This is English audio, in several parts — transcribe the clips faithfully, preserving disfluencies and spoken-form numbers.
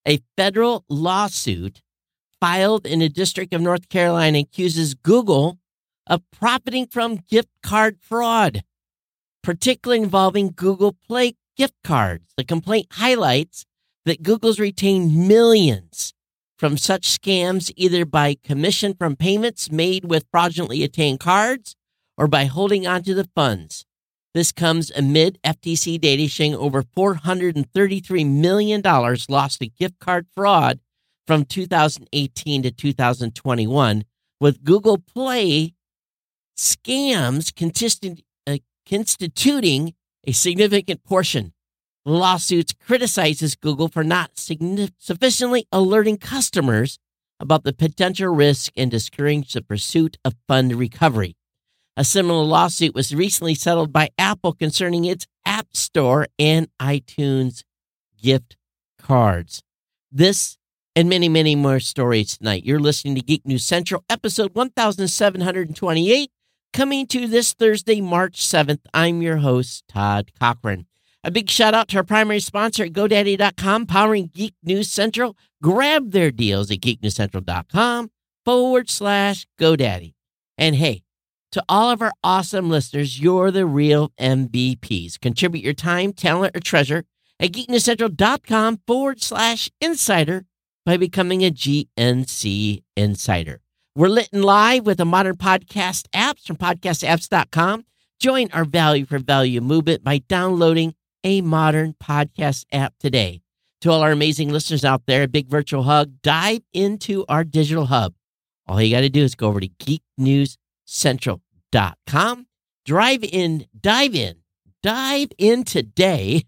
A federal lawsuit filed in the District of North Carolina accuses Google of profiting from gift card fraud, particularly involving Google Play gift cards. The complaint highlights that Google's retained millions from such scams, either by commission from payments made with fraudulently obtained cards or by holding onto the funds. This comes amid F T C data showing over four hundred thirty-three million dollars lost to gift card fraud from two thousand eighteen to two thousand twenty-one, with Google Play scams consistent, uh, constituting a significant portion. The lawsuits criticizes Google for not signi- sufficiently alerting customers about the potential risk and discouraging the pursuit of fund recovery. A similar lawsuit was recently settled by Apple concerning its App Store and iTunes gift cards. This and many, many more stories tonight. You're listening to Geek News Central, episode one thousand seven hundred twenty-eight, coming to this Thursday, March seventh. I'm your host, Todd Cochran. A big shout out to our primary sponsor at GoDaddy dot com, powering Geek News Central. Grab their deals at geeknewscentral.com forward slash GoDaddy. And hey, to all of our awesome listeners, you're the real M V Ps. Contribute your time, talent, or treasure at geeknewscentral.com forward slash insider by becoming a G N C insider. We're lit and live with the modern podcast apps from podcast apps dot com. Join our value for value movement by downloading a modern podcast app today. To all our amazing listeners out there, a big virtual hug. Dive into our digital hub. All you got to do is go over to geek news central dot com. Drive in, dive in, dive in today.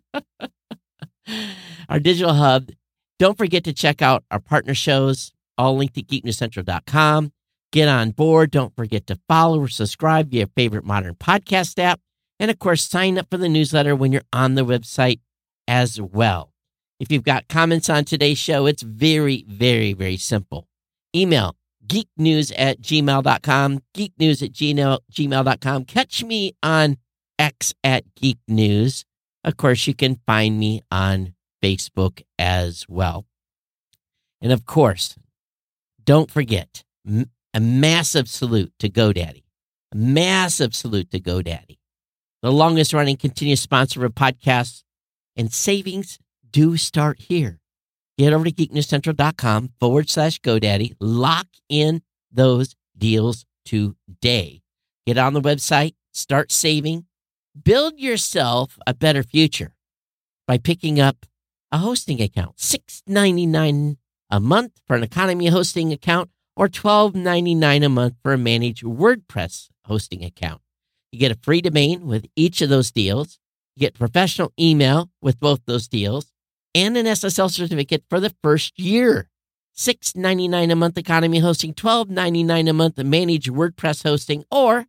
Our digital hub. Don't forget to check out our partner shows, all linked at geek news central dot com. Get on board. Don't forget to follow or subscribe via your favorite modern podcast app. And, of course, sign up for the newsletter when you're on the website as well. If you've got comments on today's show, it's very, very, very simple. Email geeknews at gmail dot com, geeknews at gmail dot com. Catch me on X at Geek News. Of course, you can find me on Facebook as well. And, of course, don't forget, a massive salute to GoDaddy. A massive salute to GoDaddy. The longest running continuous sponsor of podcasts, and savings do start here. Get over to geeknewscentral.com forward slash GoDaddy. Lock in those deals today. Get on the website, start saving, build yourself a better future by picking up a hosting account. six dollars and ninety-nine cents a month for an economy hosting account, or twelve dollars and ninety-nine cents a month for a managed WordPress hosting account. You get a free domain with each of those deals. You get professional email with both those deals and an S S L certificate for the first year. six dollars and ninety-nine cents a month economy hosting, twelve dollars and ninety-nine cents a month managed WordPress hosting, or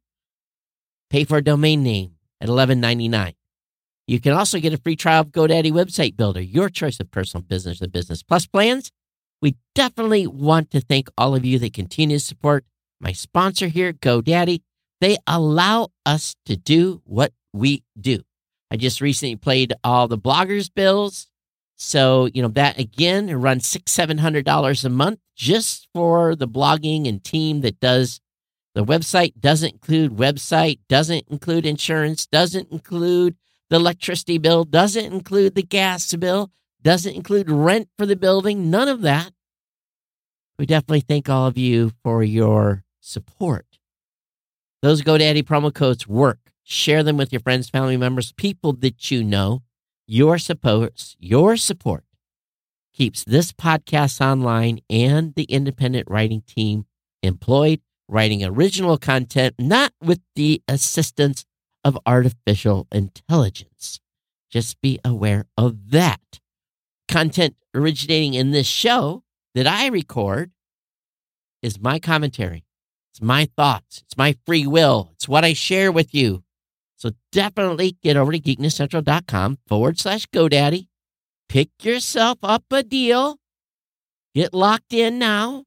pay for a domain name at eleven dollars and ninety-nine cents. You can also get a free trial of GoDaddy Website Builder, your choice of personal business and business plus plans. We definitely want to thank all of you that continue to support my sponsor here, GoDaddy. They allow us to do what we do. I just recently played all the bloggers' bills. So, you know, that again, it runs six hundred, seven hundred dollars a month just for the blogging and team that does the website. Doesn't include website, doesn't include insurance, doesn't include the electricity bill, doesn't include the gas bill, doesn't include rent for the building, none of that. We definitely thank all of you for your support. Those GoDaddy promo codes work. Share them with your friends, family members, people that you know. Your support, your support keeps this podcast online and the independent writing team employed, writing original content, not with the assistance of artificial intelligence. Just be aware of that. Content originating in this show that I record is my commentary. It's my thoughts. It's my free will. It's what I share with you. So definitely get over to geeknewscentral.com forward slash GoDaddy. Pick yourself up a deal. Get locked in now.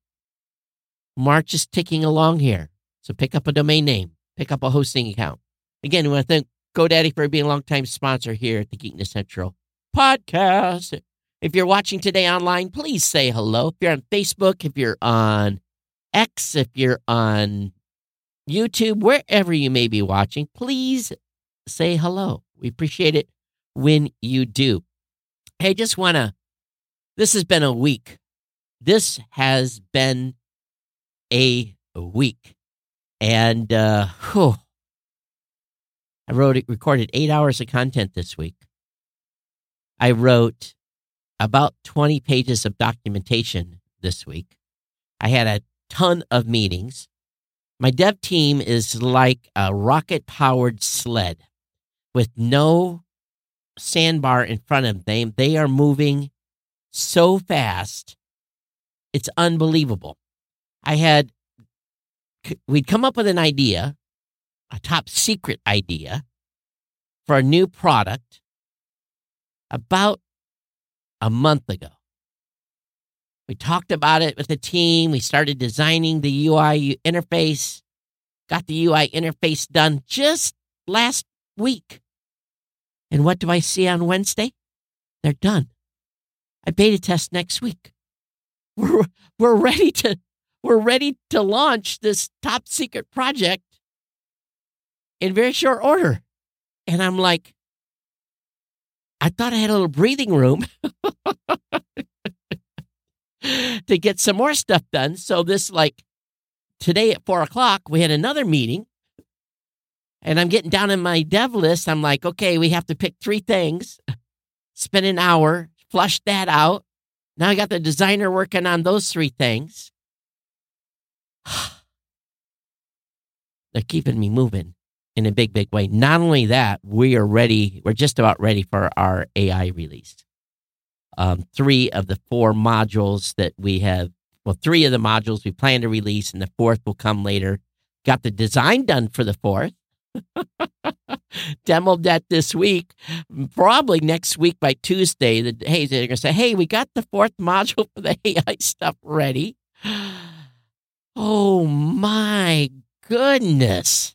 March is ticking along here. So pick up a domain name. Pick up a hosting account. Again, we want to thank GoDaddy for being a longtime sponsor here at the Geek News Central podcast. If you're watching today online, please say hello. If you're on Facebook, if you're on X, if you're on YouTube, wherever you may be watching, please say hello. We appreciate it when you do. Hey, just want to, this has been a week. This has been a week. And uh, whew, I wrote, recorded eight hours of content this week. I wrote about twenty pages of documentation this week. I had a ton of meetings. My dev team is like a rocket-powered sled with no sandbar in front of them. They are moving so fast. It's unbelievable. I had, we'd come up with an idea, a top secret idea for a new product about a month ago. We talked about it with the team. We started designing the U I interface, got the U I interface done just last week. And what do I see on Wednesday? They're done. I beta test next week. We're, we're ready to we're ready to launch this top secret project in very short order. And I'm like, I thought I had a little breathing room to get some more stuff done. So this, like, today at four o'clock, we had another meeting. And I'm getting down in my dev list. I'm like, okay, we have to pick three things, spend an hour, flush that out. Now I got the designer working on those three things. They're keeping me moving in a big, big way. Not only that, we are ready. We're just about ready for our A I release. Um, three of the four modules that we have, well, three of the modules we plan to release, and the fourth will come later. Got the design done for the fourth. Demoed that this week. Probably next week by Tuesday, the, hey, they're going to say, hey, we got the fourth module for the A I stuff ready. Oh, my goodness.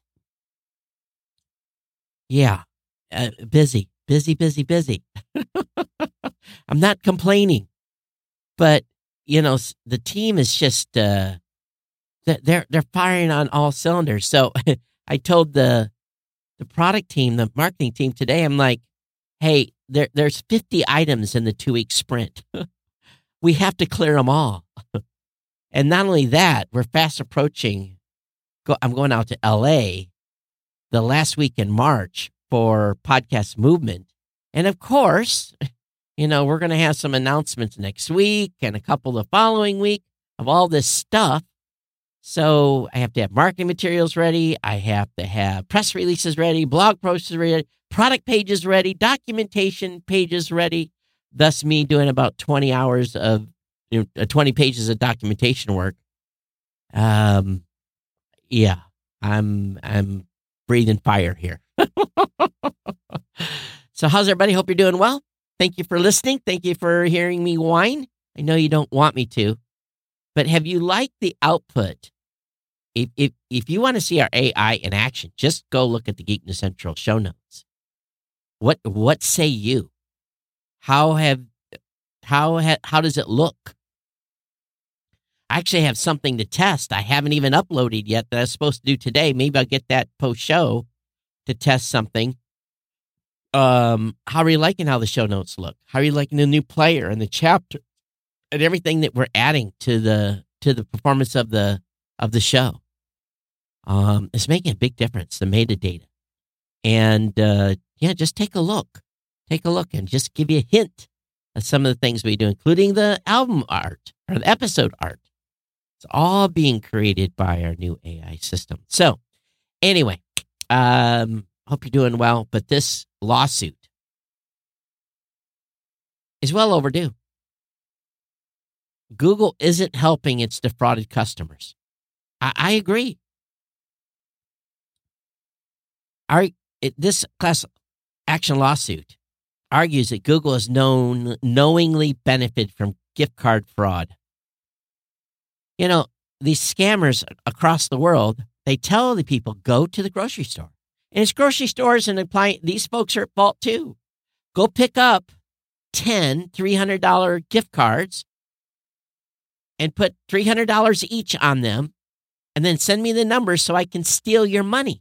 Yeah, uh, busy, busy, busy, busy. I'm not complaining, but, you know, the team is just, uh, they're, they're firing on all cylinders. So I told the, the product team, the marketing team today, I'm like, hey, there, there's fifty items in the two-week sprint. We have to clear them all. And not only that, we're fast approaching, go, I'm going out to L A the last week in March for Podcast Movement. And of course, you know, we're going to have some announcements next week and a couple the following week of all this stuff. So I have to have marketing materials ready. I have to have press releases ready, blog posts ready, product pages ready, documentation pages ready. Thus me doing about twenty hours of, you know, twenty pages of documentation work. Um, yeah, I'm, I'm breathing fire here. So how's everybody? Hope you're doing well. Thank you for listening. Thank you for hearing me whine. I know you don't want me to, but have you liked the output? If, if, if you want to see our A I in action, just go look at the Geek News Central show notes. What, what say you? How have, how, ha, how does it look? I actually have something to test. I haven't even uploaded yet that I was supposed to do today. Maybe I'll get that post-show to test something. Um, how are you liking how the show notes look? How are you liking the new player and the chapter and everything that we're adding to the to the performance of the of the show? Um, it's making a big difference, the metadata. And uh, yeah, just take a look. Take a look and just give you a hint of some of the things we do, including the album art or the episode art. It's all being created by our new A I system. So anyway, um, hope you're doing well. But this lawsuit is well overdue. Google isn't helping its defrauded customers. I, I agree. Our, it, this class action lawsuit argues that Google has known knowingly benefited from gift card fraud. You know, these scammers across the world, they tell the people, go to the grocery store. And it's grocery stores and applying, these folks are at fault too. Go pick up ten three hundred dollars gift cards and put three hundred dollars each on them, and then send me the numbers so I can steal your money.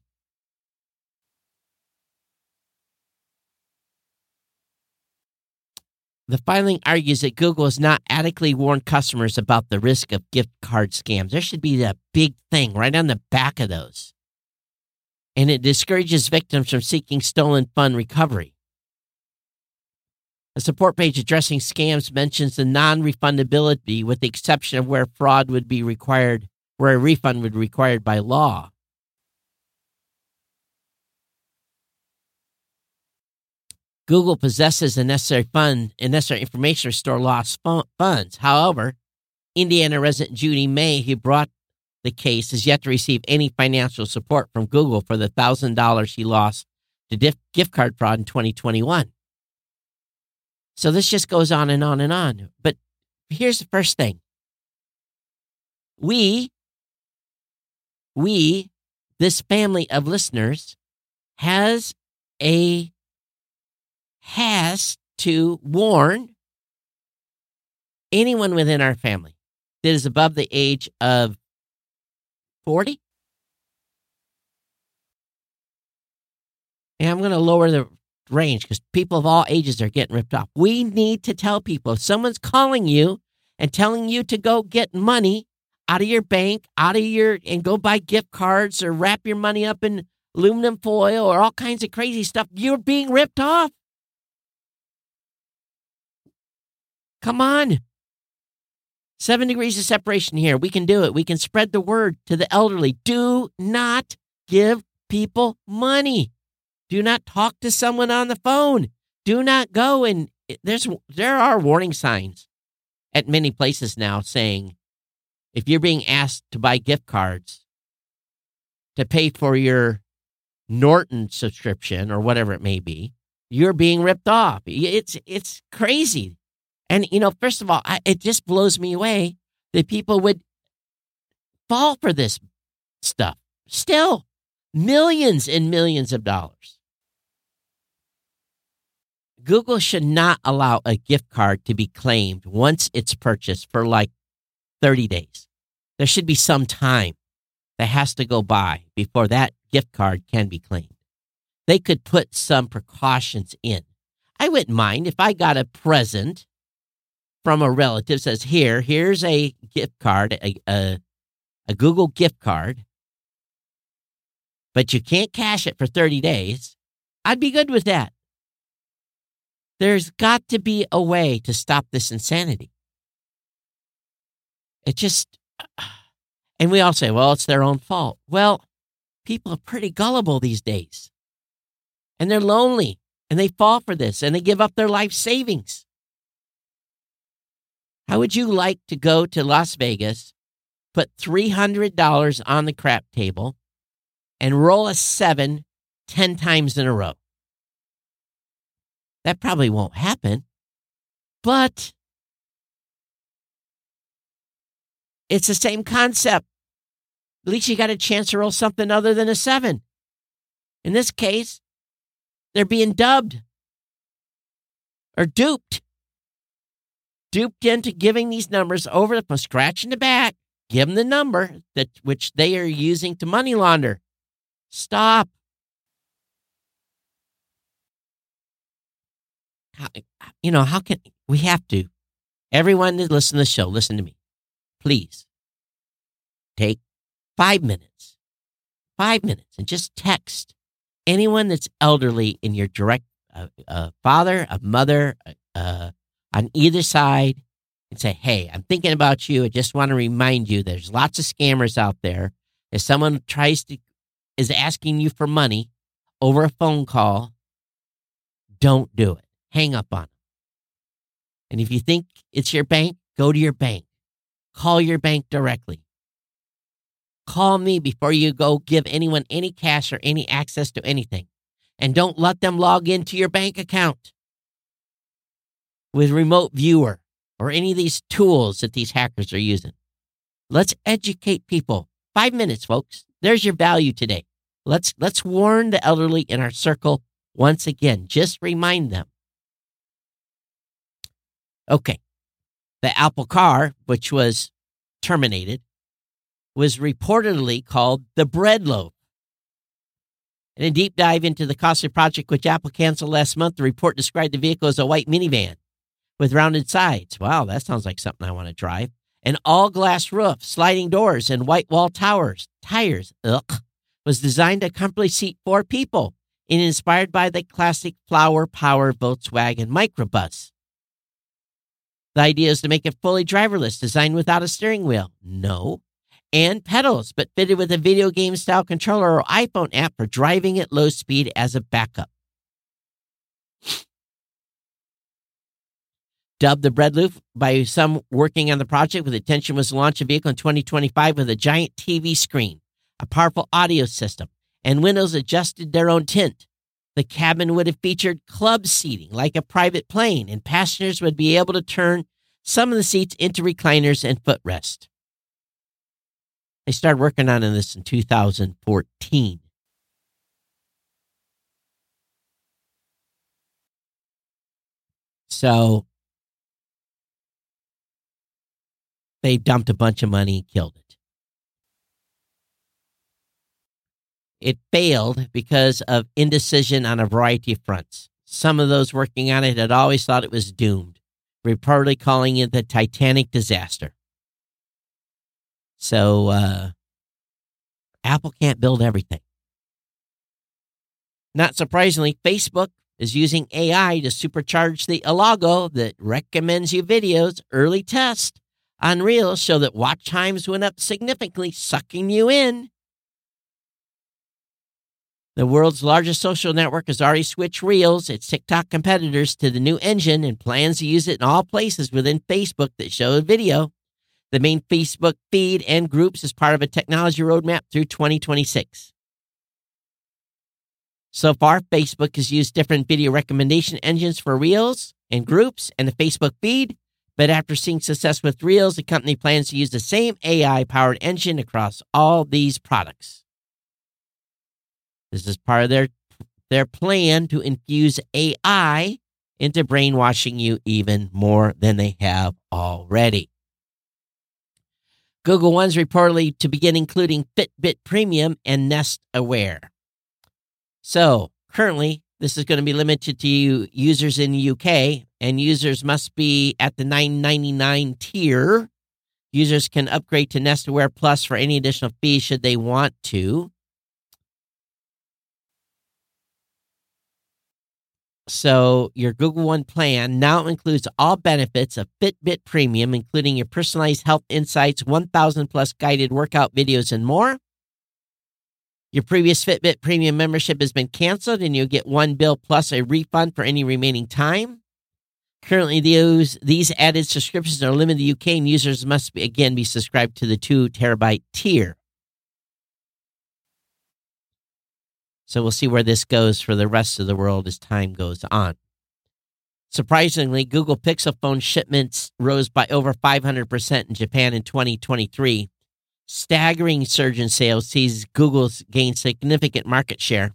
The filing argues that Google has not adequately warned customers about the risk of gift card scams. There should be a big thing right on the back of those. And it discourages victims from seeking stolen fund recovery. A support page addressing scams mentions the non-refundability with the exception of where fraud would be required, where a refund would be required by law. Google possesses the necessary fund and necessary information to restore lost funds. However, Indiana resident Judy May, who brought the case, has yet to receive any financial support from Google for the one thousand dollars she lost to dif- gift card fraud in twenty twenty-one. So this just goes on and on and on. But here's the first thing. We, we, this family of listeners, has a has to warn anyone within our family that is above the age of forty. And I'm going to lower the range because people of all ages are getting ripped off. We need to tell people if someone's calling you and telling you to go get money out of your bank, out of your, and go buy gift cards or wrap your money up in aluminum foil or all kinds of crazy stuff, you're being ripped off. Come on. Seven degrees of separation here. We can do it. We can spread the word to the elderly. Do not give people money. Do not talk to someone on the phone. Do not go and there's there are warning signs at many places now saying if you're being asked to buy gift cards to pay for your Norton subscription or whatever it may be, you're being ripped off. It's it's crazy. And, you know, first of all, I, it just blows me away that people would fall for this stuff. Still, millions and millions of dollars. Google should not allow a gift card to be claimed once it's purchased for like thirty days. There should be some time that has to go by before that gift card can be claimed. They could put some precautions in. I wouldn't mind if I got a present from a relative says, here, here's a gift card, a, a, a Google gift card, but you can't cash it for thirty days. I'd be good with that. There's got to be a way to stop this insanity. It just, and we all say, well, it's their own fault. Well, people are pretty gullible these days, and they're lonely, and they fall for this, and they give up their life savings. How would you like to go to Las Vegas, put three hundred dollars on the crap table, and roll a seven ten times in a row? That probably won't happen, but it's the same concept. At least you got a chance to roll something other than a seven. In this case, they're being dubbed or duped. Duped into giving these numbers over from scratch in the back. Give them the number that which they are using to money launder. Stop. How, you know, how can we have to? Everyone that listens to the show, listen to me. Please take five minutes, five minutes, and just text anyone that's elderly in your direct uh, uh, father, a mother, uh, on either side, and say, hey, I'm thinking about you. I just want to remind you there's lots of scammers out there. If someone tries to, is asking you for money over a phone call, don't do it. Hang up on them. And if you think it's your bank, go to your bank. Call your bank directly. Call me before you go give anyone any cash or any access to anything. And don't let them log into your bank account with remote viewer or any of these tools that these hackers are using. Let's educate people. Five minutes, folks. There's your value today. Let's let's warn the elderly in our circle once again. Just remind them. Okay. The Apple car, which was terminated, was reportedly called the bread loaf. In a deep dive into the costly project which Apple canceled last month, the report described the vehicle as a white minivan with rounded sides. Wow, that sounds like something I want to drive. An all-glass roof, sliding doors, and white wall towers, tires, ugh, was designed to comfortably seat four people and inspired by the classic flower-powered Volkswagen microbus. The idea is to make it fully driverless, designed without a steering wheel. No. And pedals, but fitted with a video game-style controller or iPhone app for driving at low speed as a backup. Dubbed the bread loaf by some working on the project, with intention was to launch a vehicle in twenty twenty-five with a giant T V screen, a powerful audio system, and windows adjusted their own tint. The cabin would have featured club seating like a private plane, and passengers would be able to turn some of the seats into recliners and footrest. They started working on this in two thousand fourteen. So they dumped a bunch of money and killed it. It failed because of indecision on a variety of fronts. Some of those working on it had always thought it was doomed, reportedly calling it the Titanic disaster. So, uh, Apple can't build everything. Not surprisingly, Facebook is using A I to supercharge the Alago that recommends you videos. Early tests on Reels show that watch times went up significantly, sucking you in. The world's largest social network has already switched Reels, its TikTok competitors, to the new engine and plans to use it in all places within Facebook that show video. The main Facebook feed and groups is part of a technology roadmap through twenty twenty-six. So far, Facebook has used different video recommendation engines for Reels and groups and the Facebook feed, but after seeing success with Reels, the company plans to use the same A I-powered engine across all these products. This is part of their, their plan to infuse A I into brainwashing you even more than they have already. Google One's reportedly to begin including Fitbit Premium and Nest Aware. So, currently, this is going to be limited to users in the U K, and users must be at the nine ninety-nine tier. Users can upgrade to Nest Aware Plus for any additional fees should they want to. So your Google One plan now includes all benefits of Fitbit Premium, including your personalized health insights, one thousand plus guided workout videos, and more. Your previous Fitbit Premium membership has been canceled, and you'll get one bill plus a refund for any remaining time. Currently, these, these added subscriptions are limited to the U K, and users must, be, again, be subscribed to the two terabyte tier. So we'll see where this goes for the rest of the world as time goes on. Surprisingly, Google Pixel phone shipments rose by over five hundred percent in Japan in twenty twenty-three. Staggering surge in sales sees Google's gain significant market share.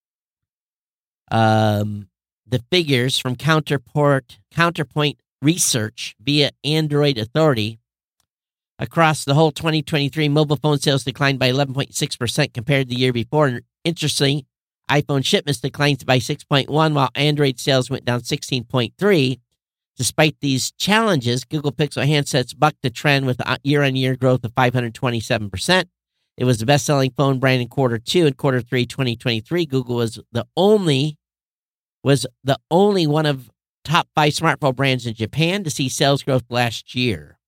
Um, the figures from Counterport, Counterpoint Research via Android Authority across the whole twenty twenty-three, mobile phone sales declined by eleven point six percent compared to the year before. And interestingly, iPhone shipments declined by six point one, while Android sales went down sixteen point three. Despite these challenges, Google Pixel handsets bucked the trend with a year-on-year growth of five hundred twenty-seven percent. It was the best-selling phone brand in quarter two. In quarter three, twenty twenty-three, Google was the only was the only one of top five smartphone brands in Japan to see sales growth last year.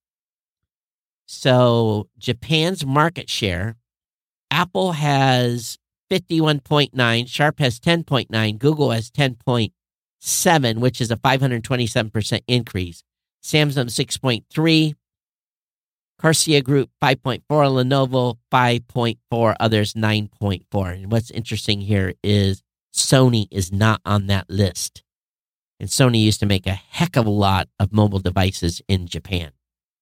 So Japan's market share, Apple has fifty-one point nine, Sharp has ten point nine, Google has ten point seven, which is a five hundred twenty-seven percent increase. Samsung six point three, Corsair Group five point four, Lenovo five point four, others nine point four. And what's interesting here is Sony is not on that list. And Sony used to make a heck of a lot of mobile devices in Japan.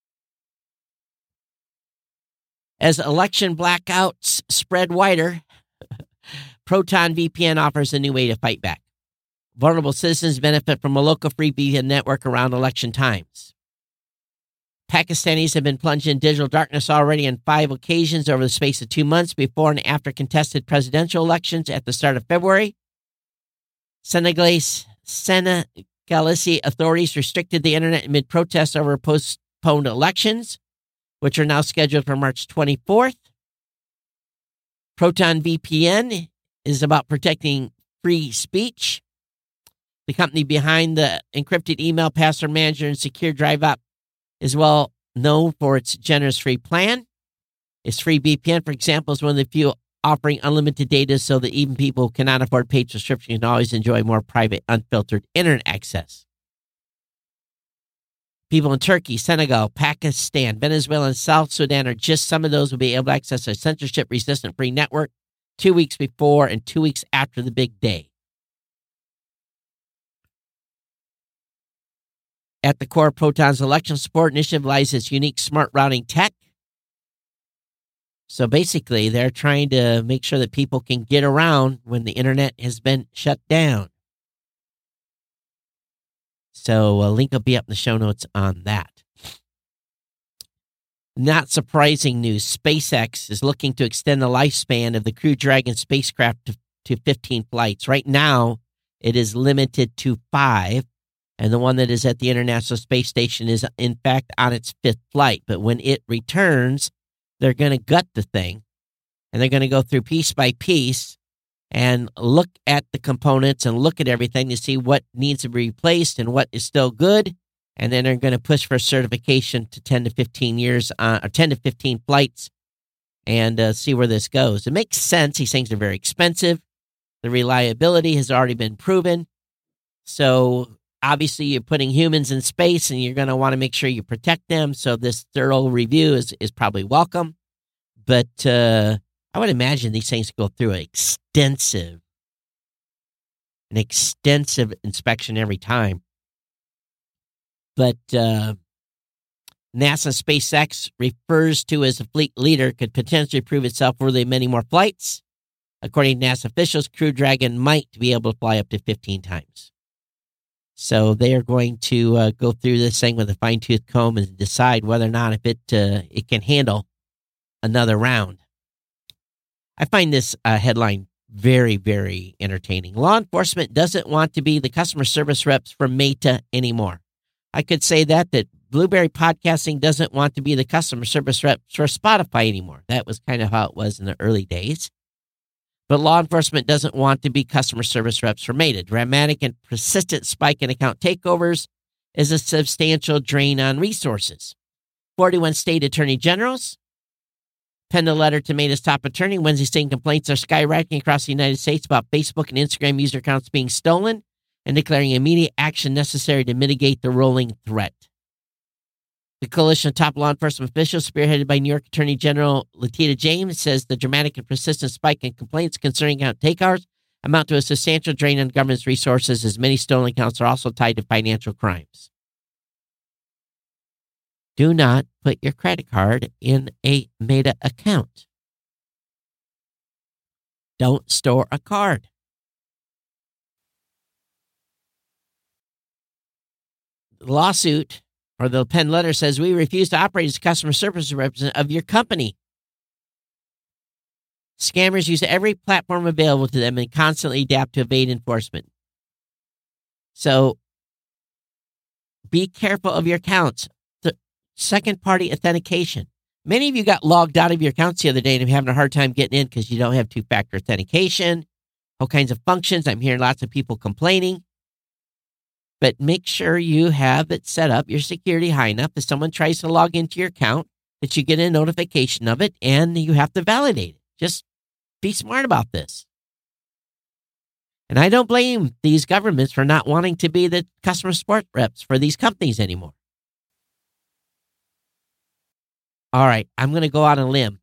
As election blackouts spread wider, Proton V P N offers a new way to fight back. Vulnerable citizens benefit from a local free V P N network around election times. Pakistanis have been plunged in digital darkness already on five occasions over the space of two months before and after contested presidential elections at the start of February. Senegalese, Senegalese authorities restricted the internet amid protests over postponed elections, which are now scheduled for March twenty-fourth. Proton V P N is about protecting free speech. The company behind the encrypted email password manager and secure drive app is well known for its generous free plan. Its free V P N, for example, is one of the few offering unlimited data so that even people who cannot afford paid subscription can always enjoy more private, unfiltered internet access. People in Turkey, Senegal, Pakistan, Venezuela, and South Sudan are just some of those who will be able to access a censorship-resistant free network two weeks before and two weeks after the big day. At the core of Proton's election support initiative lies its unique smart routing tech. So basically, they're trying to make sure that people can get around when the internet has been shut down. So a link will be up in the show notes on that. Not surprising news, SpaceX is looking to extend the lifespan of the Crew Dragon spacecraft to, to fifteen flights. Right now, it is limited to five. And the one that is at the International Space Station is, in fact, on its fifth flight. But when it returns, they're going to gut the thing, and they're going to go through piece by piece and look at the components and look at everything to see what needs to be replaced and what is still good. And then they're going to push for certification to ten to fifteen years, uh, or ten to fifteen flights, and uh, see where this goes. It makes sense. These things are very expensive. The reliability has already been proven. So obviously, you're putting humans in space, and you're going to want to make sure you protect them. So this thorough review is, is probably welcome. But uh, I would imagine these things go through an extensive, an extensive inspection every time. But uh, NASA SpaceX refers to as a fleet leader could potentially prove itself worthy of many more flights. According to NASA officials, Crew Dragon might be able to fly up to fifteen times. So they are going to uh, go through this thing with a fine-tooth comb and decide whether or not if it uh, it can handle another round. I find this uh, headline very, very entertaining. Law enforcement doesn't want to be the customer service reps for Meta anymore. I could say that, that Blueberry Podcasting doesn't want to be the customer service reps for Spotify anymore. That was kind of how it was in the early days. But law enforcement doesn't want to be customer service reps for Meta. Dramatic and persistent spike in account takeovers is a substantial drain on resources. forty-one state attorney generals penned a letter to Meta's top attorney Wednesday saying complaints are skyrocketing across the United States about Facebook and Instagram user accounts being stolen and declaring immediate action necessary to mitigate the rolling threat. The coalition of top law enforcement officials, spearheaded by New York Attorney General Letitia James, says the dramatic and persistent spike in complaints concerning account takeovers amount to a substantial drain on government's resources, as many stolen accounts are also tied to financial crimes. Do not put your credit card in a Meta account. Don't store a card. The lawsuit, or the pen letter, says we refuse to operate as a customer service representative of your company. Scammers use every platform available to them and constantly adapt to evade enforcement. So be careful of your accounts. The second-party authentication. Many of you got logged out of your accounts the other day and are having a hard time getting in because you don't have two-factor authentication, all kinds of functions. I'm hearing lots of people complaining. But make sure you have it set up, your security high enough that someone tries to log into your account, that you get a notification of it, and you have to validate it. Just be smart about this. And I don't blame these governments for not wanting to be the customer support reps for these companies anymore. All right, I'm going to go out on a limb.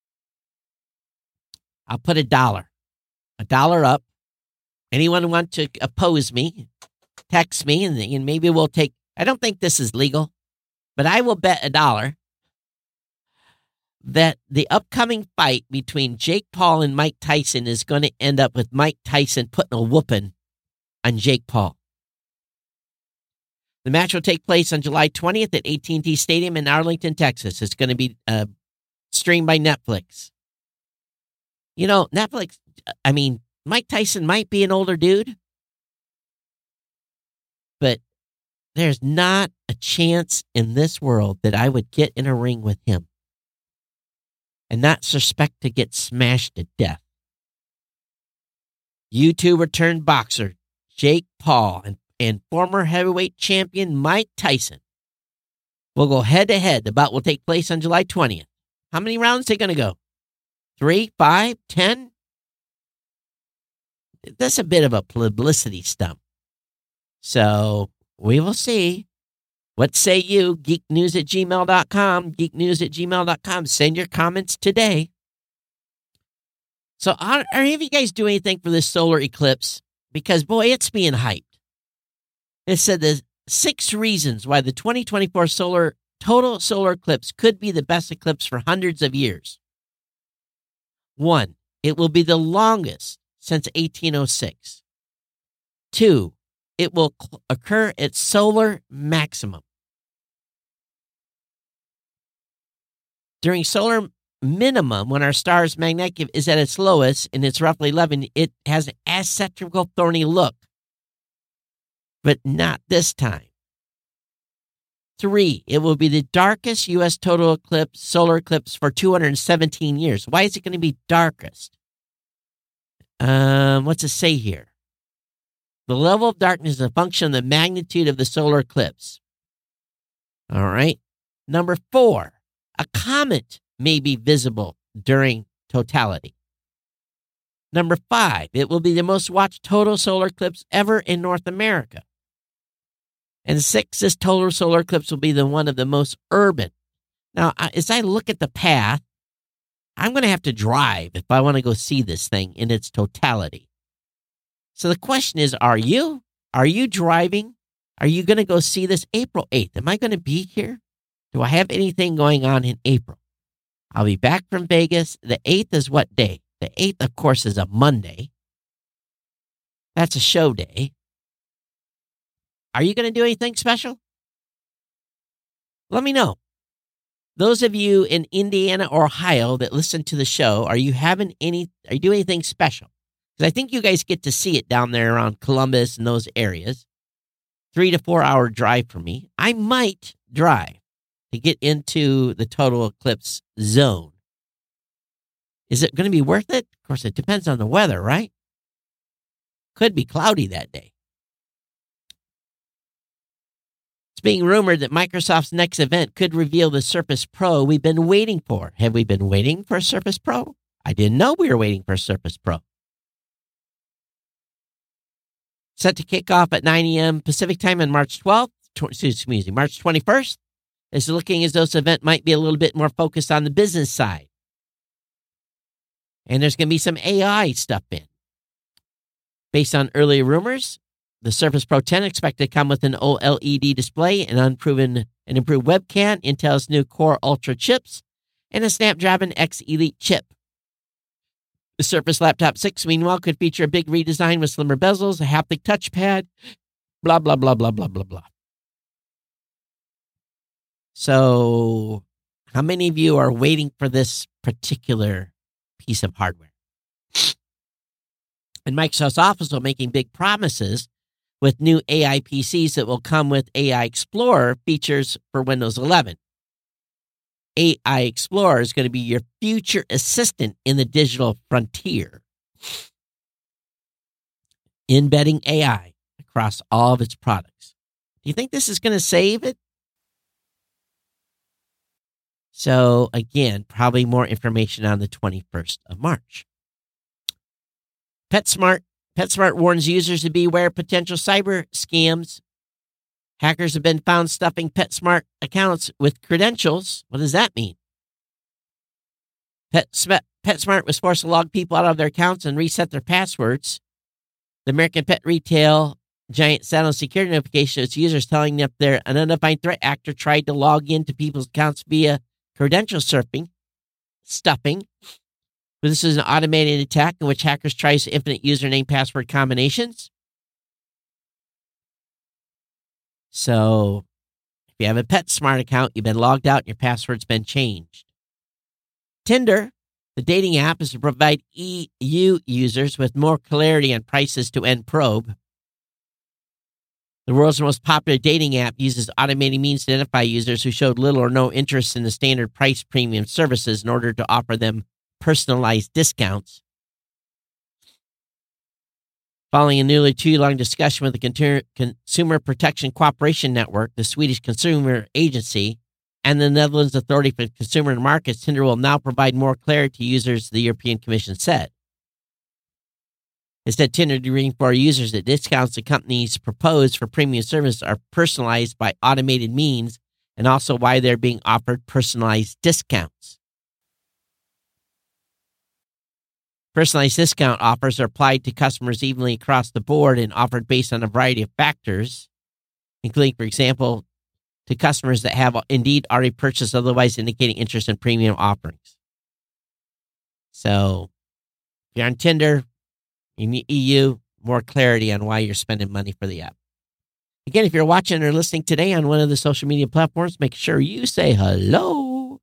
I'll put a dollar, a dollar up. Anyone want to oppose me? Text me, and, and maybe we'll take, I don't think this is legal, but I will bet a dollar that the upcoming fight between Jake Paul and Mike Tyson is going to end up with Mike Tyson putting a whooping on Jake Paul. The match will take place on July twentieth at A T and T Stadium in Arlington, Texas. It's going to be uh, streamed by Netflix. You know, Netflix, I mean, Mike Tyson might be an older dude, but there's not a chance in this world that I would get in a ring with him and not suspect to get smashed to death. YouTuber turned boxer Jake Paul and, and former heavyweight champion Mike Tyson will go head-to-head. The bout will take place on July twentieth. How many rounds are they going to go? Three, five, ten? That's a bit of a publicity stunt. So we will see. What say you? geek news at gmail dot com. geek news at gmail dot com. Send your comments today. So are, are any of you guys doing anything for this solar eclipse? Because, boy, it's being hyped. It said there's six reasons why the twenty twenty-four solar total solar eclipse could be the best eclipse for hundreds of years. One, it will be the longest since eighteen oh six. Two, it will cl- occur at solar maximum. During solar minimum, when our star's magnetic is at its lowest and it's roughly eleven, it has an asymmetrical thorny look. But not this time. Three, it will be the darkest U S total eclipse, solar eclipse for two hundred seventeen years. Why is it going to be darkest? Um, what's it say here? The level of darkness is a function of the magnitude of the solar eclipse. All right. Number four, a comet may be visible during totality. Number five, it will be the most watched total solar eclipse ever in North America. And six, this total solar eclipse will be the one of the most urban. Now, as I look at the path, I'm going to have to drive if I want to go see this thing in its totality. So the question is, are you? Are you driving? Are you going to go see this April eighth? Am I going to be here? Do I have anything going on in April? I'll be back from Vegas. The eighth is what day? The eighth, of course, is a Monday. That's a show day. Are you going to do anything special? Let me know. Those of you in Indiana or Ohio that listen to the show, are you having any, are you doing anything special? Because I think you guys get to see it down there around Columbus and those areas. Three to four hour drive for me. I might drive to get into the total eclipse zone. Is it going to be worth it? Of course, it depends on the weather, right? Could be cloudy that day. It's being rumored that Microsoft's next event could reveal the Surface Pro we've been waiting for. Have we been waiting for a Surface Pro? I didn't know we were waiting for a Surface Pro. Set to kick off at nine a.m. Pacific time on March twelfth, excuse me, March twenty-first. It's looking as though this event might be a little bit more focused on the business side. And there's going to be some A I stuff in. Based on early rumors, the Surface Pro ten expected to come with an OLED display, an unproven, an improved webcam, Intel's new Core Ultra chips, and a Snapdragon X Elite chip. The Surface Laptop six, meanwhile, could feature a big redesign with slimmer bezels, a haptic touchpad, blah, blah, blah, blah, blah, blah, blah. So, how many of you are waiting for this particular piece of hardware? And Microsoft's also making big promises with new A I P Cs that will come with A I Explorer features for Windows eleven. A I Explorer is going to be your future assistant in the digital frontier, embedding A I across all of its products. Do you think this is going to save it? So, again, probably more information on the twenty-first of March. PetSmart. PetSmart warns users to beware of potential cyber scams. Hackers have been found stuffing PetSmart accounts with credentials. What does that mean? PetSmart, PetSmart was forced to log people out of their accounts and reset their passwords. The American pet retail giant sent out a security notification to its users telling them their unidentified threat actor tried to log into people's accounts via credential surfing, stuffing. But this is an automated attack in which hackers try infinite username password combinations. So if you have a PetSmart account, you've been logged out and your password's been changed. Tinder, the dating app, is to provide E U users with more clarity on prices to end probe. The world's most popular dating app uses automated means to identify users who showed little or no interest in the standard price premium services in order to offer them personalized discounts. Following a nearly two-year-long discussion with the Consumer Protection Cooperation Network, the Swedish Consumer Agency, and the Netherlands Authority for Consumer Markets, Tinder will now provide more clarity to users, the European Commission said. It said Tinder to reinforce users that discounts the companies propose for premium services are personalized by automated means and also why they're being offered personalized discounts. Personalized discount offers are applied to customers evenly across the board and offered based on a variety of factors, including, for example, to customers that have indeed already purchased, otherwise indicating interest in premium offerings. So, if you're on Tinder, in the E U, more clarity on why you're spending money for the app. Again, if you're watching or listening today on one of the social media platforms, make sure you say hello.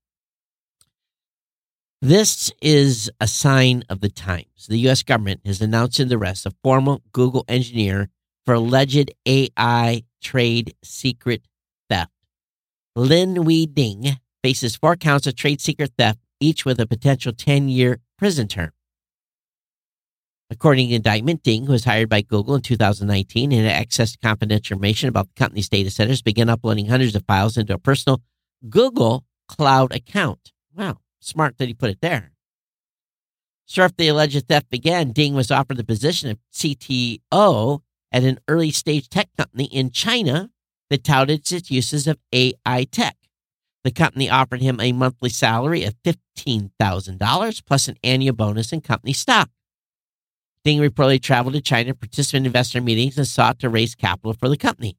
This is a sign of the times. The U S government has announced the arrest of former Google engineer for alleged A I trade secret theft. Lin Wei Ding faces four counts of trade secret theft, each with a potential ten-year prison term. According to the indictment, Ding, who was hired by Google in two thousand nineteen and had access to confidential information about the company's data centers, began uploading hundreds of files into a personal Google Cloud account. Wow, smart that he put it there. Shortly after the alleged theft began, Ding was offered the position of C T O at an early-stage tech company in China that touted its uses of A I tech. The company offered him a monthly salary of fifteen thousand dollars plus an annual bonus in company stock. Ding reportedly traveled to China, participated in investor meetings, and sought to raise capital for the company.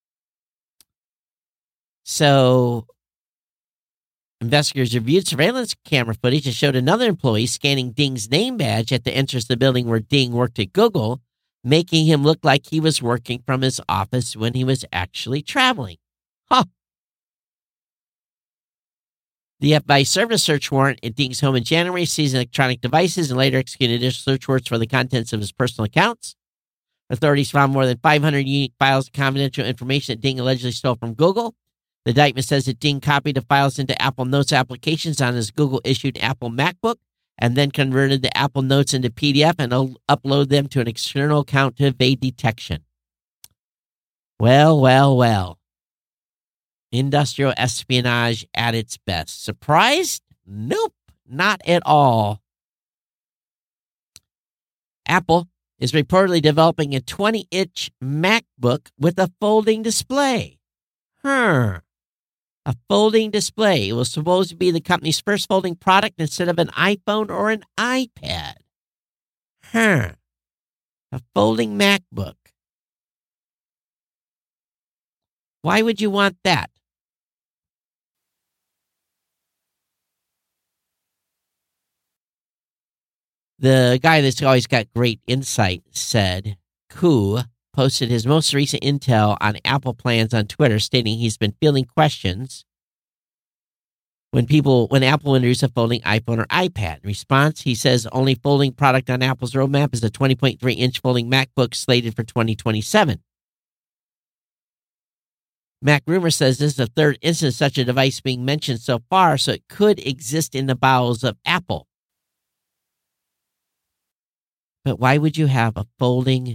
So, investigators reviewed surveillance camera footage that showed another employee scanning Ding's name badge at the entrance of the building where Ding worked at Google, making him look like he was working from his office when he was actually traveling. Huh. The F B I served a search warrant at Ding's home in January, seized electronic devices, and later executed additional search warrants for the contents of his personal accounts. Authorities found more than five hundred unique files of confidential information that Ding allegedly stole from Google. The indictment says that Ding copied the files into Apple Notes applications on his Google-issued Apple MacBook and then converted the Apple Notes into P D F and u- uploaded them to an external account to evade detection. Well, well, well. Industrial espionage at its best. Surprised? Nope, not at all. Apple is reportedly developing a twenty-inch MacBook with a folding display. Huh. A folding display. It was supposed to be the company's first folding product instead of an iPhone or an iPad. Huh. A folding MacBook. Why would you want that? The guy that's always got great insight said, Koo posted his most recent intel on Apple plans on Twitter, stating he's been fielding questions when people, when Apple introduced a folding iPhone or iPad. In response, he says only folding product on Apple's roadmap is a twenty point three inch folding MacBook slated for twenty twenty-seven. Mac Rumor says this is the third instance of such a device being mentioned so far, so it could exist in the bowels of Apple. But why would you have a folding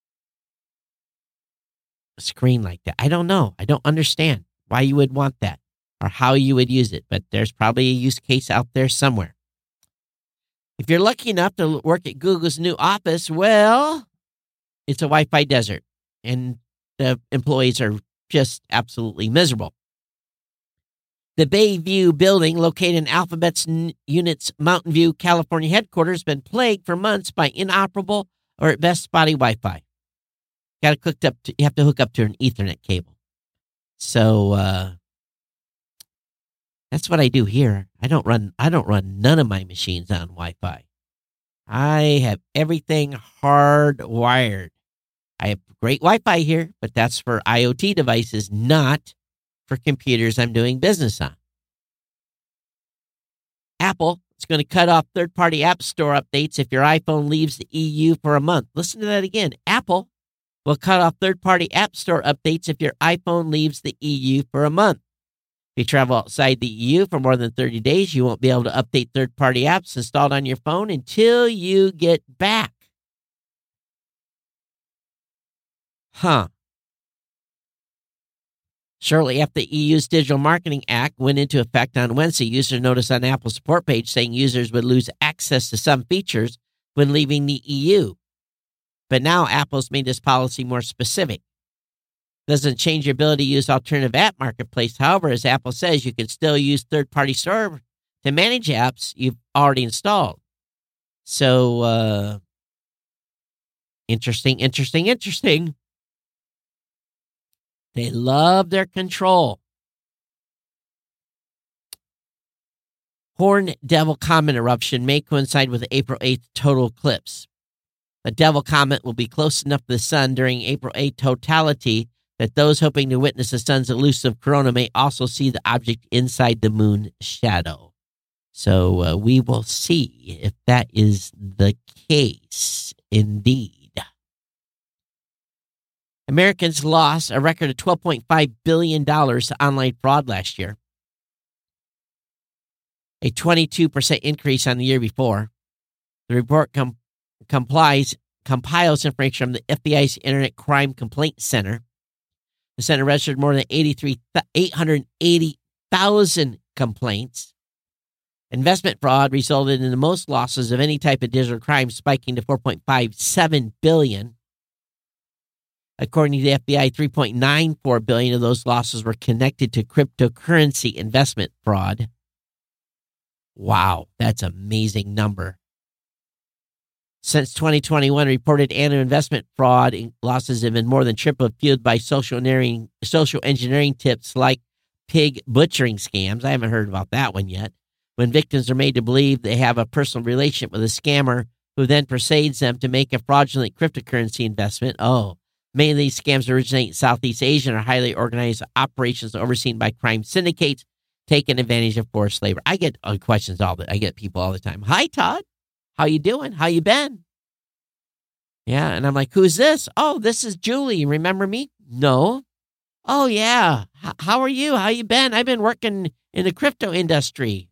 screen like that? I don't know. I don't understand why you would want that or how you would use it, but there's probably a use case out there somewhere. If you're lucky enough to work at Google's new office, well, it's a Wi-Fi desert, and the employees are just absolutely miserable. The Bayview building, located in Alphabet's unit's Mountain View, California headquarters, has been plagued for months by inoperable or at best spotty Wi-Fi. Got it hooked up to, you have to hook up to an Ethernet cable. So uh, that's what I do here. I don't run. I don't run none of my machines on Wi-Fi. I have everything hardwired I have great Wi-Fi here, but that's for IoT devices, not for computers I'm doing business on. Apple is going to cut off third-party app store updates if your iPhone leaves the E U for a month. Listen to that again. Apple will cut off third-party app store updates if your iPhone leaves the E U for a month. If you travel outside the E U for more than thirty days, you won't be able to update third-party apps installed on your phone until you get back. Huh. Shortly after the E U's Digital Marketing Act went into effect on Wednesday, users noticed on Apple's support page saying users would lose access to some features when leaving the E U. But now Apple's made this policy more specific. Doesn't change your ability to use alternative app marketplace. However, as Apple says, you can still use third-party store to manage apps you've already installed. So, uh, interesting, interesting, interesting. They love their control. Horn Devil Comet eruption may coincide with the April eighth total eclipse. The Devil Comet will be close enough to the sun during April eighth totality that those hoping to witness the sun's elusive corona may also see the object inside the moon's shadow. So uh, we will see if that is the case indeed. Americans lost a record of twelve point five billion dollars to online fraud last year, a twenty-two percent increase on the year before. The report com- complies, compiles information from the F B I's Internet Crime Complaint Center. The center registered more than eight hundred eighty thousand complaints. Investment fraud resulted in the most losses of any type of digital crime, spiking to four point five seven billion dollars. According to the F B I, three point nine four billion dollars of those losses were connected to cryptocurrency investment fraud. Wow, that's an amazing number. Since twenty twenty-one, reported annual investment fraud losses have been more than tripled, fueled by social engineering, social engineering tips like pig butchering scams. I haven't heard about that one yet. When victims are made to believe they have a personal relationship with a scammer who then persuades them to make a fraudulent cryptocurrency investment. Oh, many of these scams originate in Southeast Asia and are highly organized operations overseen by crime syndicates taking advantage of forced labor. I get uh, questions all the I get people all the time. Hi, Todd. How you doing? How you been? Yeah, and I'm like, who's this? Oh, this is Julie. Remember me? No. Oh, yeah. H- how are you? How you been? I've been working in the crypto industry.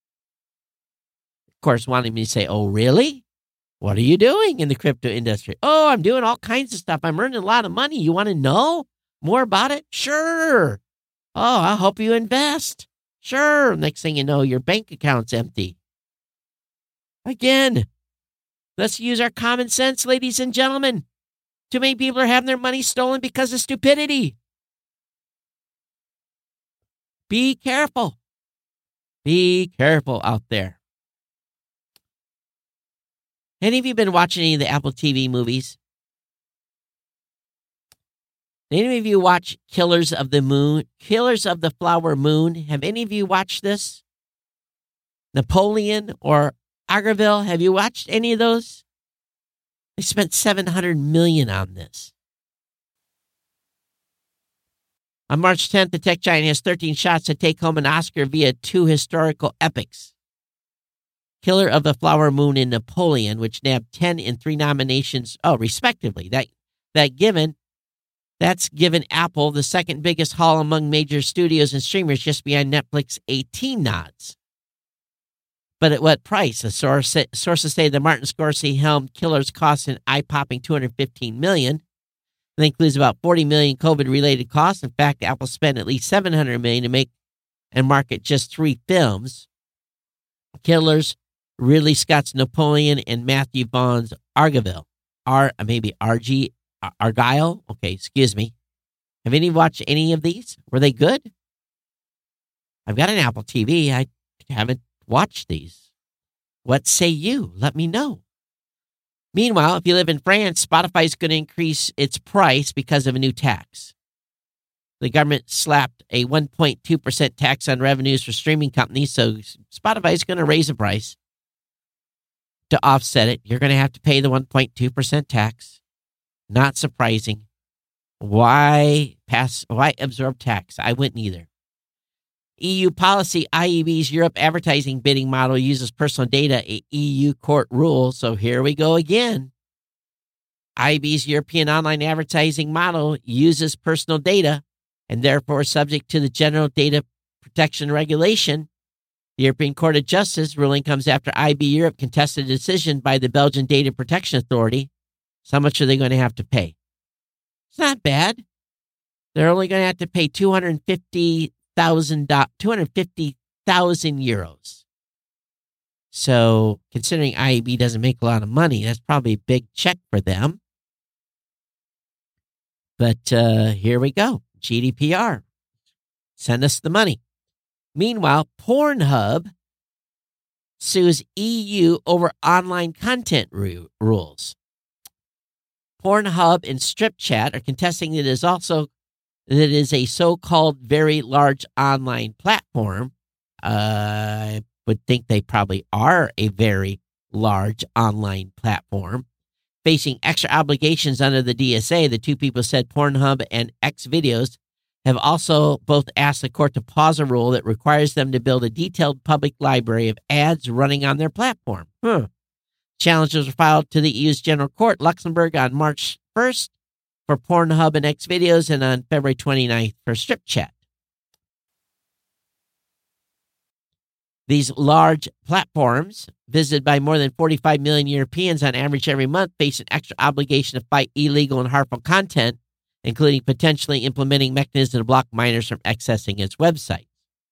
Of course, wanting me to say, oh, really? What are you doing in the crypto industry? Oh, I'm doing all kinds of stuff. I'm earning a lot of money. You want to know more about it? Sure. Oh, I'll help you invest. Sure. Next thing you know, your bank account's empty. Again, let's use our common sense, ladies and gentlemen. Too many people are having their money stolen because of stupidity. Be careful. Be careful out there. Any of you been watching any of the Apple T V movies? Any of you watch Killers of the Moon, Killers of the Flower Moon? Have any of you watched this? Napoleon or Argylle, have you watched any of those? They spent seven hundred million dollars on this. On March tenth, the tech giant has thirteen shots to take home an Oscar via two historical epics. Killer of the Flower Moon and Napoleon, which nabbed ten and three nominations, oh, respectively. That that given, that's given Apple the second biggest haul among major studios and streamers, just behind Netflix, eighteen nods. But at what price? The source, sources say the Martin Scorsese-helmed Killers cost an eye-popping two hundred fifteen million dollars. That includes about forty million dollars COVID-related costs. In fact, Apple spent at least seven hundred million dollars to make and market just three films. Killers, Ridley Scott's Napoleon, and Matthew Vaughn's Argylle. Ar, maybe R G, Argylle? Okay, excuse me. Have any watched any of these? Were they good? I've got an Apple T V. I haven't watched these. What say you? Let me know. Meanwhile, if you live in France, Spotify is going to increase its price because of a new tax. The government slapped a one point two percent tax on revenues for streaming companies, so Spotify is going to raise the price. To offset it, you're going to have to pay the one point two percent tax. Not surprising. Why pass? Why absorb tax? I wouldn't either. E U policy, I E B's Europe advertising bidding model uses personal data, a E U court rule. So here we go again. I E B's European online advertising model uses personal data and therefore subject to the General Data Protection Regulation. The European Court of Justice ruling comes after I E B Europe contested a decision by the Belgian Data Protection Authority. So how much are they going to have to pay? It's not bad. They're only going to have to pay two hundred fifty thousand two hundred fifty thousand euros. So considering I E B doesn't make a lot of money, that's probably a big check for them. But uh, here we go. G D P R. Send us the money. Meanwhile, Pornhub sues E U over online content ru- rules. Pornhub and StripChat are contesting that it is also that it is a so-called very large online platform. Uh, I would think they probably are a very large online platform. Facing extra obligations under the D S A, the two people said Pornhub and Xvideos have also both asked the court to pause a rule that requires them to build a detailed public library of ads running on their platform. Huh. Challenges were filed to the E U's General Court, Luxembourg, on March first for Pornhub and Xvideos and on February twenty-ninth for StripChat. These large platforms, visited by more than forty-five million Europeans on average every month, face an extra obligation to fight illegal and harmful content, including potentially implementing mechanisms to block minors from accessing its websites.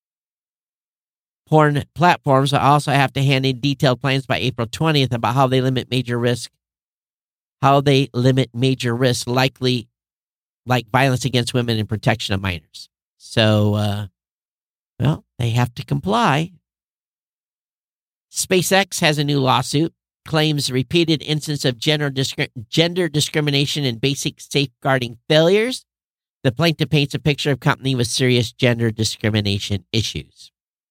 Porn platforms also have to hand in detailed plans by April twentieth about how they limit major risk, how they limit major risks likely like violence against women and protection of minors. So, uh, well, they have to comply. SpaceX has a new lawsuit, claims repeated instances of gender, discri- gender discrimination and basic safeguarding failures. The plaintiff paints a picture of a company with serious gender discrimination issues.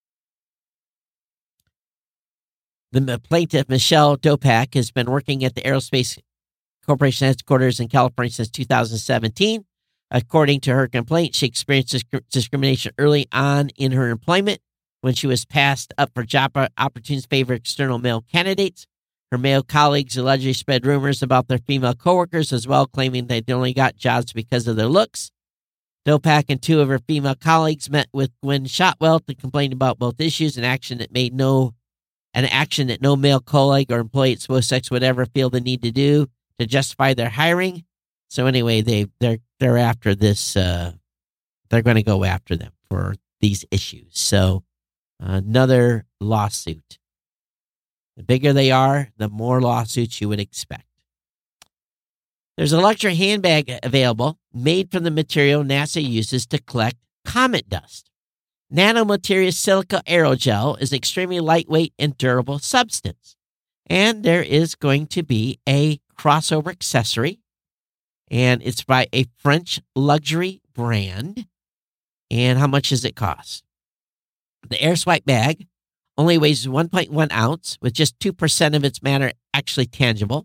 The plaintiff, Michelle Dopak, has been working at the Aerospace Corporation headquarters in California since two thousand seventeen. According to her complaint, she experienced disc- discrimination early on in her employment when she was passed up for job opportunities favoring external male candidates. Her male colleagues allegedly spread rumors about their female coworkers as well, claiming they only got jobs because of their looks. Dopak and two of her female colleagues met with Gwen Shotwell to complain about both issues, an action that made no an action that no male colleague or employee at SpaceX would ever feel the need to do to justify their hiring. So anyway, they they're they're after this. Uh, they're going to go after them for these issues. So another lawsuit. The bigger they are, the more lawsuits you would expect. There's a luxury handbag available made from the material NASA uses to collect comet dust. Nanomaterial silica aerogel is extremely lightweight and durable substance. And there is going to be a crossover accessory, and it's by a French luxury brand. And how much does it cost? The Airswipe bag only weighs one point one ounce, with just two percent of its matter actually tangible.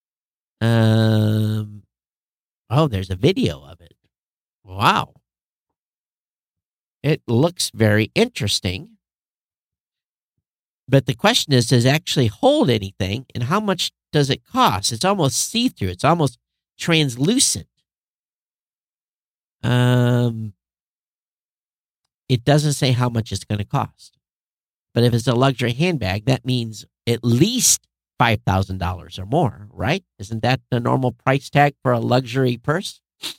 Um, oh, there's a video of it. Wow. It looks very interesting. But the question is, does it actually hold anything, and how much does it cost? It's almost see-through. It's almost translucent. Um, it doesn't say how much it's going to cost. But if it's a luxury handbag, that means at least five thousand dollars or more, right? Isn't that the normal price tag for a luxury purse?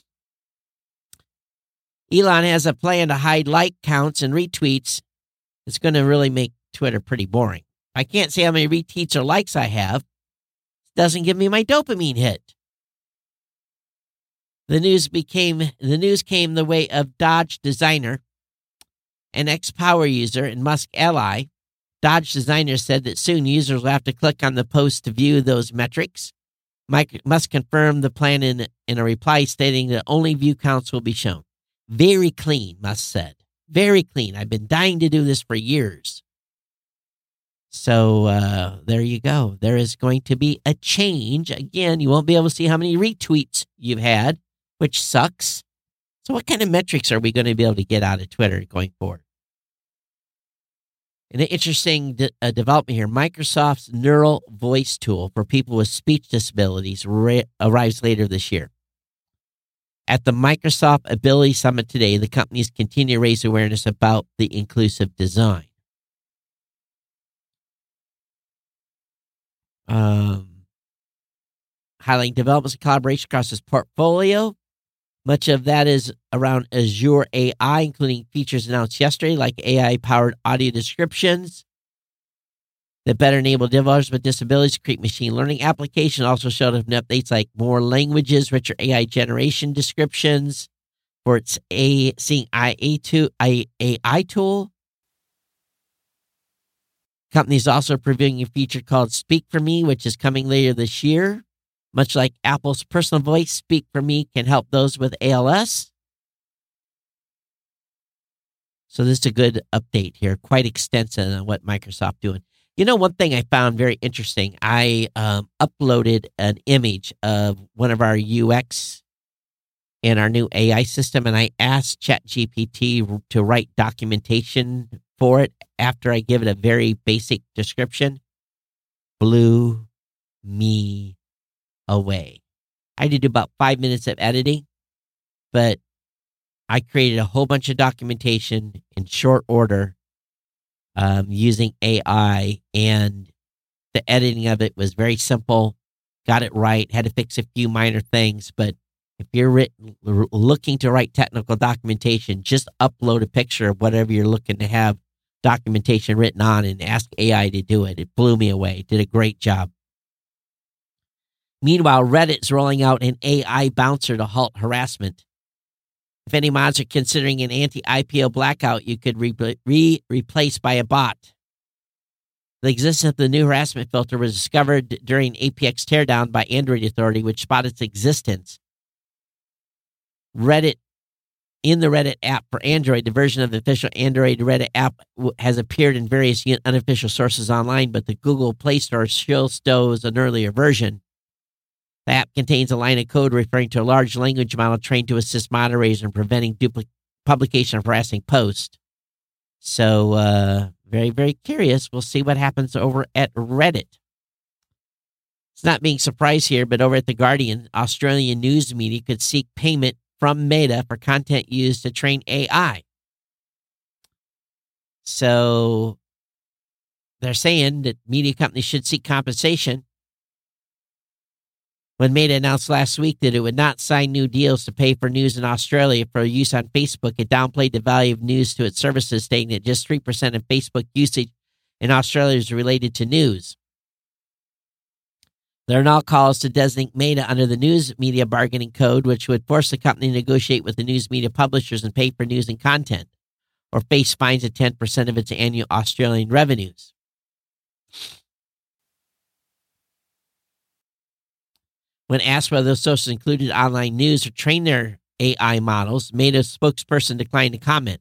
Elon has a plan to hide like counts and retweets. It's going to really make Twitter pretty boring. I can't say how many retweets or likes I have. It doesn't give me my dopamine hit. The news became the news came the way of Dodge designer, an ex-Power user and Musk ally. Dodge designer said that soon users will have to click on the post to view those metrics. Mike Musk confirmed the plan in, in a reply stating that only view counts will be shown. Very clean, Musk said. Very clean. I've been dying to do this for years. So uh, there you go. There is going to be a change. Again, you won't be able to see how many retweets you've had, which sucks. So what kind of metrics are we going to be able to get out of Twitter going forward? An interesting de- uh, development here. Microsoft's Neural Voice tool for people with speech disabilities ra- arrives later this year. At the Microsoft Ability Summit today, the companies continue to raise awareness about the inclusive design. Um, highlighting developments and collaboration across its portfolio. Much of that is around Azure A I, including features announced yesterday like A I-powered audio descriptions that better enable developers with disabilities to create machine learning applications. Also showed up in updates like more languages, richer A I generation descriptions for its A Seeing A I tool. Company's also previewing a feature called Speak for Me, which is coming later this year. Much like Apple's personal voice, Speak for Me can help those with A L S. So this is a good update here, quite extensive on what Microsoft doing. You know, one thing I found very interesting, I um, uploaded an image of one of our U X in our new A I system, and I asked ChatGPT to write documentation for it after I give it a very basic description. Blew me away. I did about five minutes of editing, but I created a whole bunch of documentation in short order um, using A I, and the editing of it was very simple. Got it right. Had to fix a few minor things, but if you're written, looking to write technical documentation, just upload a picture of whatever you're looking to have documentation written on and ask A I to do it. It blew me away. It did a great job. Meanwhile, Reddit is rolling out an A I bouncer to halt harassment. If any mods are considering an anti-I P O blackout, you could re- re- replace by a bot. The existence of the new harassment filter was discovered during A P X teardown by Android Authority, which spotted its existence. Reddit, in the Reddit app for Android, the version of the official Android Reddit app has appeared in various unofficial sources online, but the Google Play Store still shows an earlier version. The app contains a line of code referring to a large language model trained to assist moderators in preventing dupli- publication of harassing posts. So, uh, very, very curious. We'll see what happens over at Reddit. It's not being surprised here, but over at The Guardian, Australian news media could seek payment from Meta for content used to train A I. So, they're saying that media companies should seek compensation. When Meta announced last week that it would not sign new deals to pay for news in Australia for use on Facebook, it downplayed the value of news to its services, stating that just three percent of Facebook usage in Australia is related to news. There are now calls to designate Meta under the News Media Bargaining Code, which would force the company to negotiate with the news media publishers and pay for news and content, or face fines of ten percent of its annual Australian revenues. When asked whether those sources included online news or trained their A I models, Meta's spokesperson declined to comment.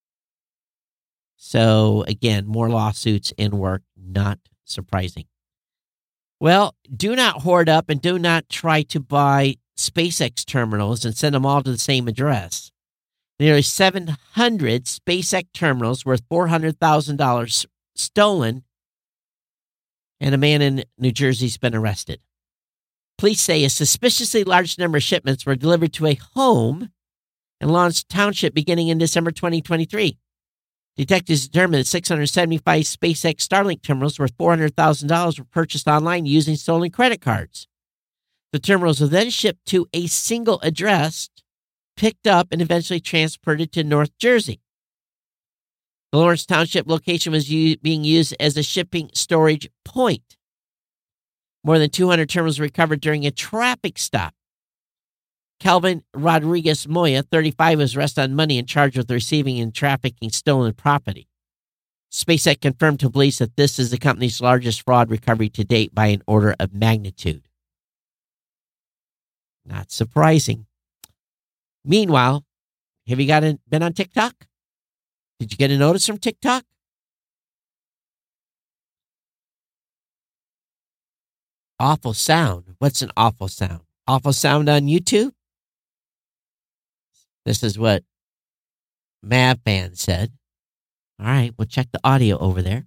So, again, more lawsuits in work, not surprising. Well, do not hoard up and do not try to buy SpaceX terminals and send them all to the same address. Nearly seven hundred SpaceX terminals worth four hundred thousand dollars stolen, and a man in New Jersey's been arrested. Police say a suspiciously large number of shipments were delivered to a home in Lawrence Township beginning in December twenty twenty-three. Detectives determined that six hundred seventy-five SpaceX Starlink terminals worth four hundred thousand dollars were purchased online using stolen credit cards. The terminals were then shipped to a single address, picked up, and eventually transported to North Jersey. The Lawrence Township location was u- being used as a shipping storage point. More than two hundred terminals were recovered during a traffic stop. Calvin Rodriguez Moya, thirty-five, was arrested on Monday and charged with receiving and trafficking stolen property. SpaceX confirmed to police that this is the company's largest fraud recovery to date by an order of magnitude. Not surprising. Meanwhile, have you got a, been on TikTok? Did you get a notice from TikTok? Awful sound. What's an awful sound? Awful sound on YouTube? This is what Mavman said. All right, we'll check the audio over there.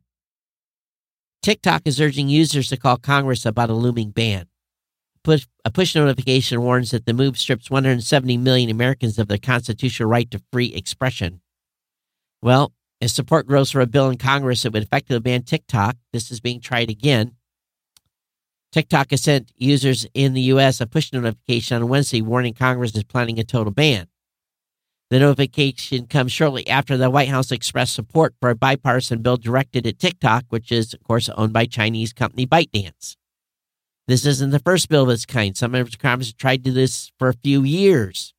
TikTok is urging users to call Congress about a looming ban. Push, a push notification warns that the move strips one hundred seventy million Americans of their constitutional right to free expression. Well, as support grows for a bill in Congress that would effectively ban TikTok, this is being tried again. TikTok has sent users in the U S a push notification on Wednesday warning Congress is planning a total ban. The notification comes shortly after the White House expressed support for a bipartisan bill directed at TikTok, which is, of course, owned by Chinese company ByteDance. This isn't the first bill of its kind. Some members of Congress have tried to do this for a few years.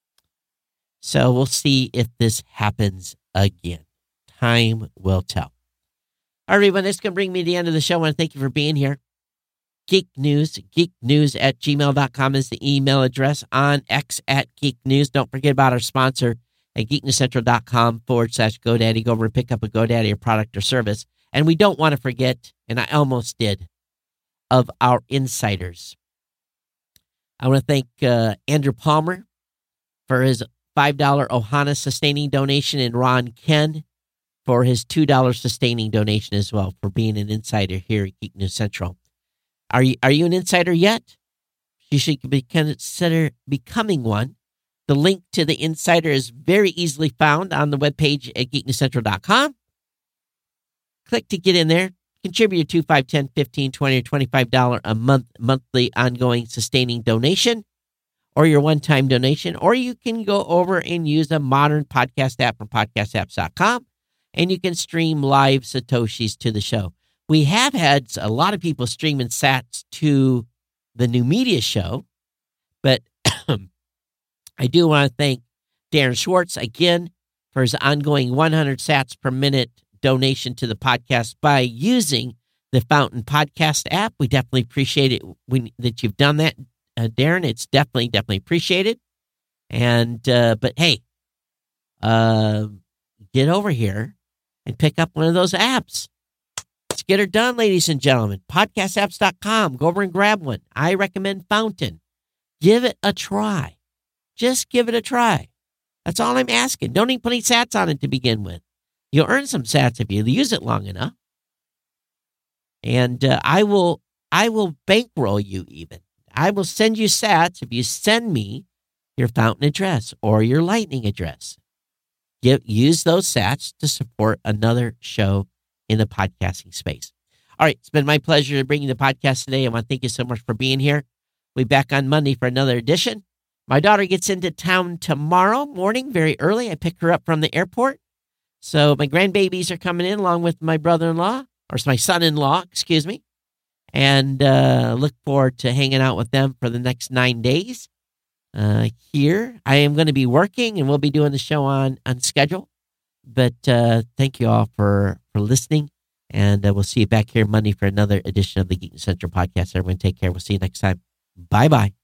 So we'll see if this happens again. Time will tell. All right, everyone, that's going to bring me to the end of the show. I want to thank you for being here. Geek News, geek news at gmail dot com is the email address. On X at Geek News. Don't forget about our sponsor at geeknewscentral.com forward slash GoDaddy. Go over and pick up a GoDaddy or product or service. And we don't want to forget, and I almost did, of our insiders. I want to thank uh, Andrew Palmer for his five dollars Ohana sustaining donation and Ron Ken for his two dollars sustaining donation as well for being an insider here at Geek News Central. Are you are you an insider yet? You should be consider becoming one. The link to the insider is very easily found on the webpage at geek news central dot com. Click to get in there. Contribute a two, five, ten, fifteen, twenty, or twenty-five dollars a month monthly ongoing sustaining donation or your one-time donation. Or you can go over and use a modern podcast app from podcast apps dot com and you can stream live Satoshis to the show. We have had a lot of people streaming sats to the New Media Show, but I do want to thank Darren Schwartz again for his ongoing one hundred sats per minute donation to the podcast by using the Fountain Podcast app. We definitely appreciate it when, that you've done that, uh, Darren. It's definitely, definitely appreciated. And, uh, but hey, uh, get over here and pick up one of those apps. Let's get her done, ladies and gentlemen. podcast apps dot com. Go over and grab one. I recommend Fountain. Give it a try. Just give it a try. That's all I'm asking. Don't even put any sats on it to begin with. You'll earn some sats if you use it long enough. And uh, I will I will bankroll you even. I will send you sats if you send me your Fountain address or your Lightning address. Give, use those sats to support another show in the podcasting space. All right, it's been my pleasure to bring you the podcast today. I want to thank you so much for being here. We'll be back on Monday for another edition. My daughter gets into town tomorrow morning, very early. I pick her up from the airport. So my grandbabies are coming in along with my brother-in-law, or my son-in-law, excuse me. And uh, look forward to hanging out with them for the next nine days. Uh, here, I am going to be working, and we'll be doing the show on, on schedule. But uh, thank you all for, for listening, and uh, we'll see you back here Monday for another edition of the Geek Central Podcast. Everyone take care. We'll see you next time. Bye-bye.